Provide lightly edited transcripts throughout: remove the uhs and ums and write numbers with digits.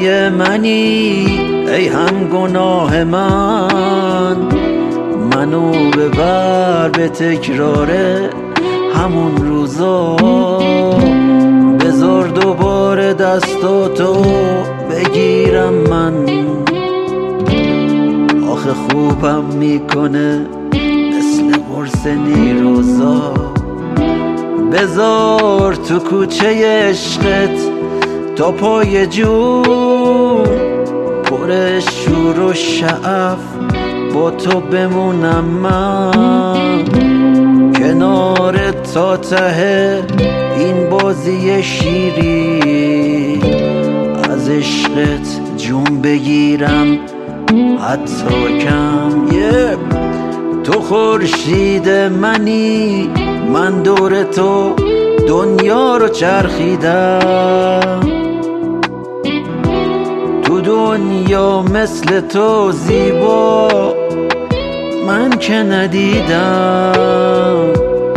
کوچه منی ای هم گناه من، منو ببر به تکرار همون روزا، بذار دوباره دستاتو بگیرم من. آخه خوبم میکنه مثل قرص نیروزا، بذار تو کوچه عشقت تا پای جون پر شور و شعف با تو بمونم من، کنارت تا ته این بازی شیری، از عشقت جون بگیرم حتی کم. تو خورشید منی، من دور تو دنیا رو چرخیدم، تو دنیا مثل تو زیبا من که ندیدم،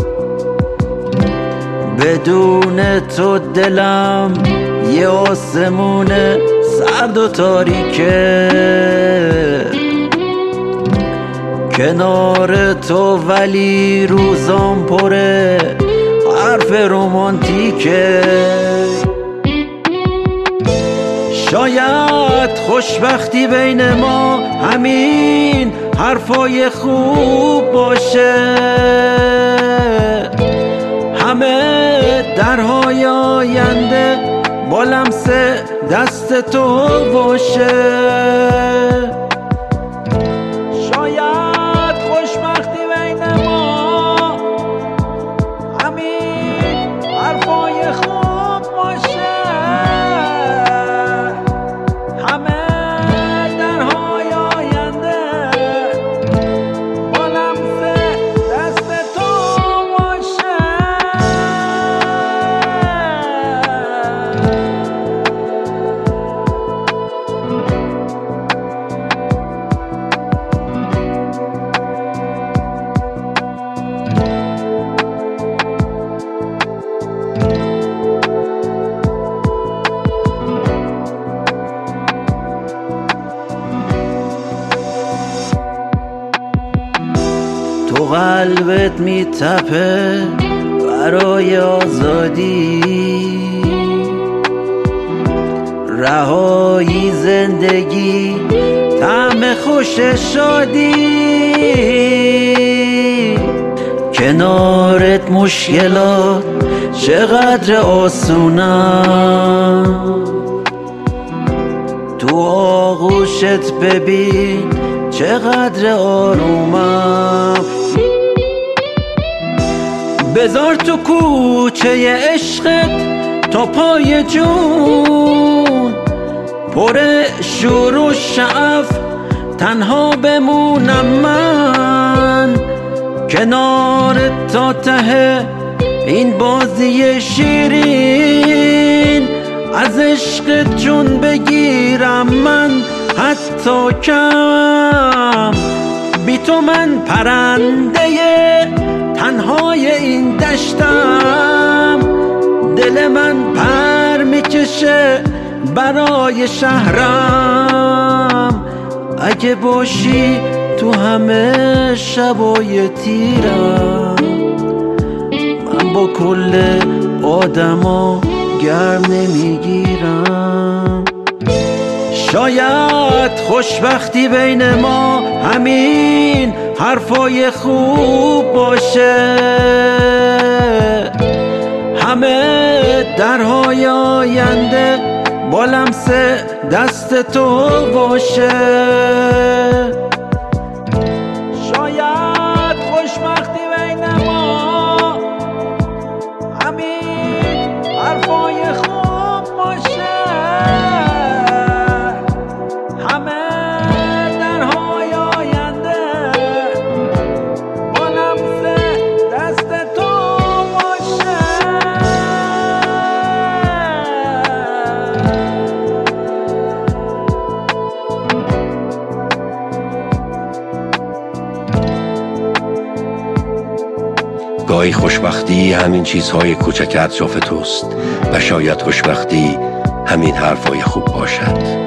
بدون تو دلم یه آسمون سرد و تاریکه، کنار تو ولی روزام پره حرف رومانتیکه. شاید خوشبختی بین ما همین حرفای خوب باشه، همه درهای آینده با لمس دست تو باشه. شاید خوشبختی بین ما همین حرفای خوب باشه، همه درهای آینده با لمس دست تو باشه. تو قلبت میتپه برای آزادی، رهایی زندگی طعم خوش شادی، کنارت مشکلات چقدر آسونم، تو آغوشت ببین چقدر آرومم، بذار تو کوچه عشقت تا پای جون پر شور و شعف تنها بمونم من، کنارت تا ته این بازی شیرین، از عشقت جون بگیرم من حتی کم. بی تو من پرنده تنهای این دشتم، دل من پر میکشه برای شهرم، اگه باشی تو همه شبای تیرم، من با کل آدما گرم نمیگیرم. شاید خوشبختی بین ما همین حرفای خوب باشه، همه درهای آینده با لمس دست تو باشه. شاید خوشبختی بین ما همین حرفای خوب باشه، همه درهای آینده با لمس دست تو باشه. گاهی خوشبختی همین چیزهای کوچک اطراف توست و شاید خوشبختی همین حرفای خوب باشد.